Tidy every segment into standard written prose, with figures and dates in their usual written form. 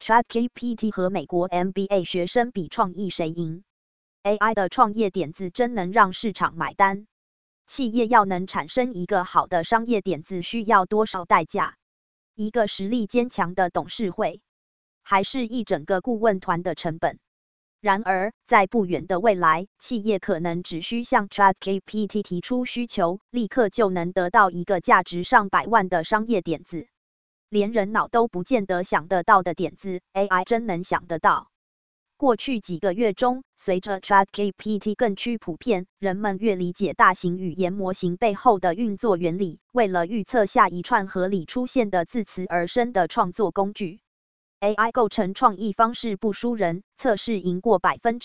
ChatGPT 和美国 MBA 学生比创意谁赢？ AI 的创业点子真能让市场买单？企业要能产生一个好的商业点子需要多少代价？一个实力坚强的董事会，还是一整个顾问团的成本？然而，在不远的未来，企业可能只需向 ChatGPT 提出需求，立刻就能得到一个价值上百万的商业点子。连人脑都不见得想得到的点子 ，AI 真能想得到。过去几个月中，随着 ChatGPT 更趋普遍，人们越理解大型语言模型背后的运作原理，为了预测下一串合理出现的字词而生的创作工具。AI 构成创意方式不输人，测试赢过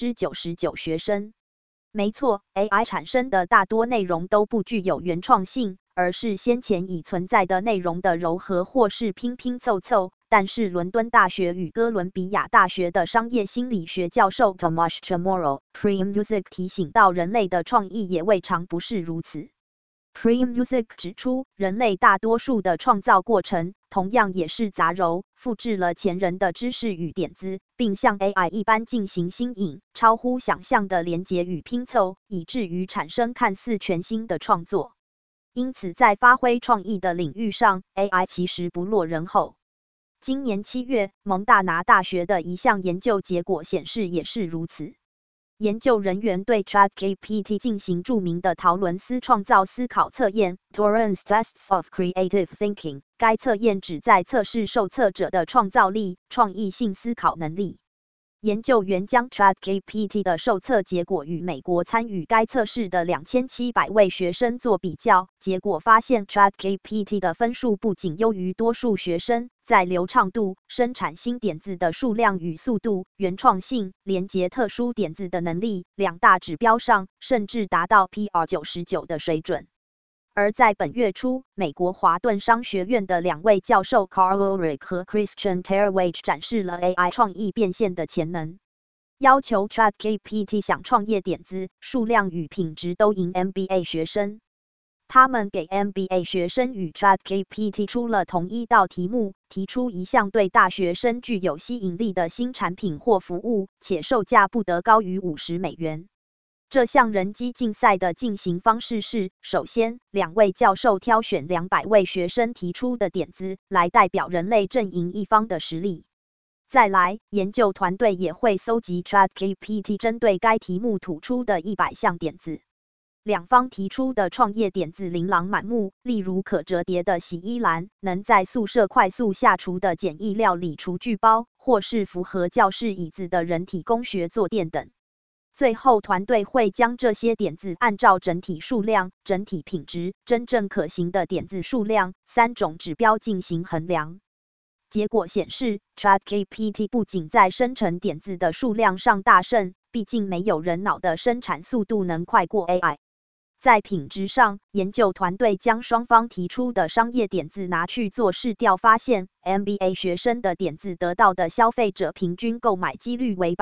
99% 学生。没错 ，AI 产生的大多内容都不具有原创性，而是先前已存在的内容的糅合或是拼拼凑凑。但是伦敦大学与哥伦比亚大学的商业心理学教授 Tomasz Chamorro、Prem Music 提醒到，人类的创意也未尝不是如此。Prem Music 指出，人类大多数的创造过程，同样也是杂糅，复制了前人的知识与点子，并像 AI 一般进行新颖、超乎想象的连结与拼凑，以至于产生看似全新的创作。因此，在发挥创意的领域上 ，AI 其实不落人后。今年7月，蒙大拿大学的一项研究结果显示也是如此。研究人员对 ChatGPT 进行著名的陶伦斯创造思考测验 （Torrance Tests of Creative Thinking）。该测验旨在测试受测者的创造力、创意性思考能力。研究员将 ChatGPT 的受测结果与美国参与该测试的2700位学生做比较，结果发现 ChatGPT 的分数不仅优于多数学生，在流畅度、生产新点子的数量与速度、原创性、连结特殊点子的能力两大指标上，甚至达到 PR99 的水准。而在本月初，美国华顿商学院的2位教授 Carl Ulrich 和 Christian Terwiesch 展示了 AI 创意变现的潜能，要求 ChatGPT 想创业点子数量与品质都赢 MBA 学生。他们给 MBA 学生与 ChatGPT 出了同一道题目，提出一项对大学生具有吸引力的新产品或服务，且售价不得高于$50。这项人机竞赛的进行方式是，首先，2位教授挑选200位学生提出的点子，来代表人类阵营一方的实力。再来，研究团队也会搜集 ChatGPT 针对该题目吐出的100项点子。两方提出的创业点子琳琅满目，例如可折叠的洗衣篮、能在宿舍快速下厨的简易料理厨具包，或是符合教室椅子的人体工学坐垫等。最后，团队会将这些点子按照整体数量、整体品质、真正可行的点子数量3种指标进行衡量。结果显示 ，ChatGPT 不仅在生成点子的数量上大胜，毕竟没有人脑的生产速度能快过 AI。在品质上，研究团队将双方提出的商业点子拿去做市调，发现 MBA 学生的点子得到的消费者平均购买几率为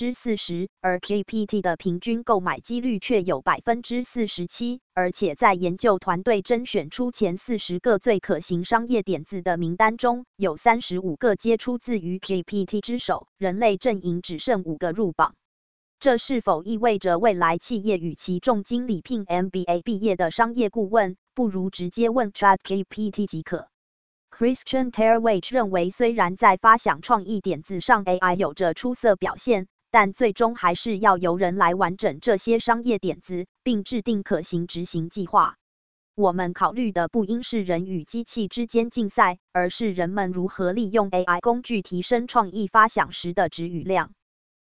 40%， 而 GPT 的平均购买几率却有 47%， 而且在研究团队甄选出前40个最可行商业点子的名单中，有35个皆出自于 GPT 之手，人类阵营只剩5个入榜。这是否意味着未来企业与其重金礼聘 MBA 毕业的商业顾问，不如直接问 ChatGPT 即可？ Christian Terwiesch 认为，虽然在发想创意点子上 AI 有着出色表现，但最终还是要由人来完整这些商业点子，并制定可行执行计划。我们考虑的不应是人与机器之间竞赛，而是人们如何利用 AI 工具提升创意发想时的质与量。